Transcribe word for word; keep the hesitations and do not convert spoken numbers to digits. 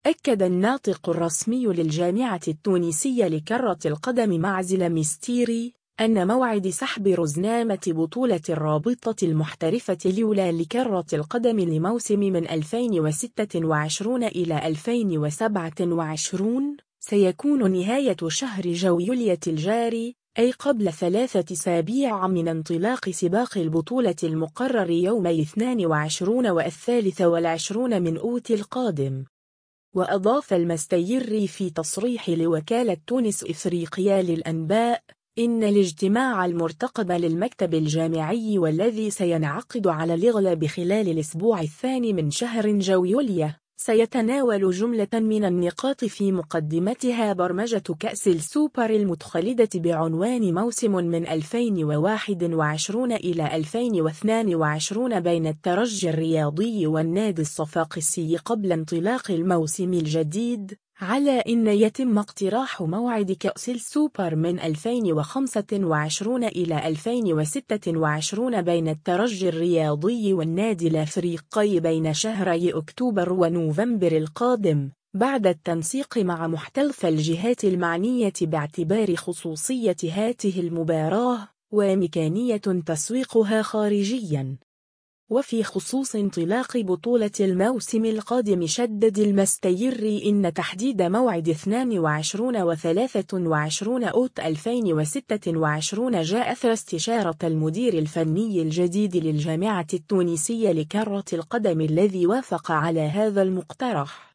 أكد الناطق الرسمي للجامعة التونسية لكرة القدم معزل مستيري أن موعد سحب رزنامة بطولة الرابطة المحترفة الأولى لكرة القدم لموسم من ألفين وستة وعشرين إلى ألفين وسبعة وعشرين سيكون نهاية شهر جويلية الجاري، أي قبل ثلاثة أسابيع من انطلاق سباق البطولة المقرر يوم الاثنين والعشرين والثالث والعشرين من أوت القادم. وأضاف المستيري في تصريح لوكالة تونس إفريقيا للأنباء إن الاجتماع المرتقب للمكتب الجامعي والذي سينعقد على الأغلب خلال الأسبوع الثاني من شهر جويلية سيتناول جملة من النقاط في مقدمتها برمجة كأس السوبر المتخلدة بعنوان موسم من ألفين وواحد وعشرين إلى ألفين واثنين وعشرين بين الترجي الرياضي والنادي الصفاقسي قبل انطلاق الموسم الجديد، على أن يتم اقتراح موعد كأس السوبر من ألفين وخمسة وعشرين إلى ألفين وستة وعشرين بين الترجي الرياضي والنادي الأفريقي بين شهري أكتوبر ونوفمبر القادم، بعد التنسيق مع محتلف الجهات المعنية باعتبار خصوصية هذه المباراة وإمكانية تسويقها خارجياً. وفي خصوص انطلاق بطولة الموسم القادم، شدد المستيري إن تحديد موعد اثنين وعشرين وثلاثة وعشرين أوت ألفين وستة وعشرين جاء أثر استشارة المدير الفني الجديد للجامعة التونسية لكرة القدم الذي وافق على هذا المقترح.